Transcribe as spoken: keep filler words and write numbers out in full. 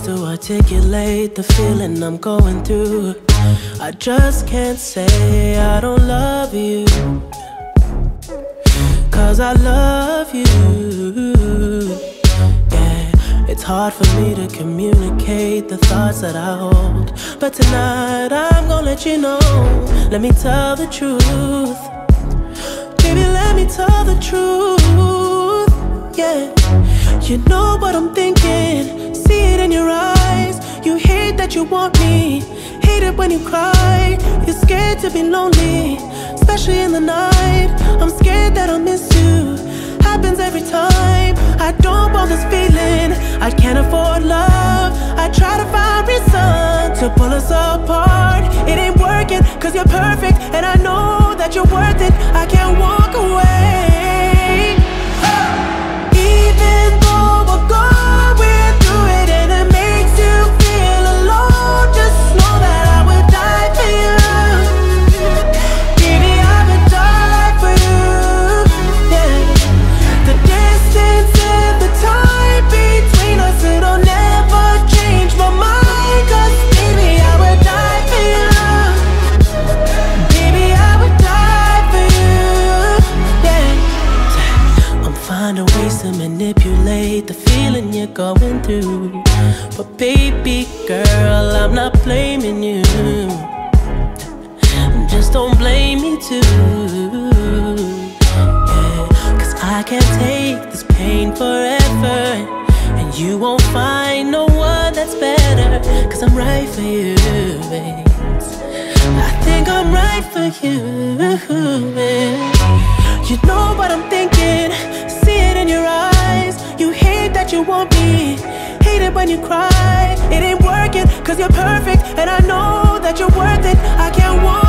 to articulate the feeling I'm going through. I just can't say I don't love you, 'cause I love you. Yeah, it's hard for me to communicate the thoughts that I hold, but tonight I'm gonna let you know. Let me tell the truth. Baby, let me tell the truth. Yeah, you know what I'm thinking, see it in your eyes. You hate that you want me, hate it when you cry. You're scared to be lonely, especially in the night. I'm scared that I'll miss you, happens every time. I don't want this feeling, I can't afford love. I try to find reason to pull us apart. It ain't working, 'cause you're perfect, and I know that you're worth it. I can't walk away. Even though we're going through it and it makes you feel alone, just know that I would die for you. Baby, I would die for you. Yeah. The distance and the time between us, it'll never change my mind. 'Cause baby, I would die for you. Baby, I would die for you. Yeah. I'm finding ways to manipulate the feeling you're going through, but baby girl, I'm not blaming you. Just don't blame me too. Yeah, 'cause I can't take this pain forever, and you won't find no one that's better. 'Cause I'm right for you, babe. I think I'm right for you, man. You know what I'm thinking, see it in your eyes. You hate that you want me, hate it when you cry. It ain't working, 'cause you're perfect, and I know that you're worth it. I can't walk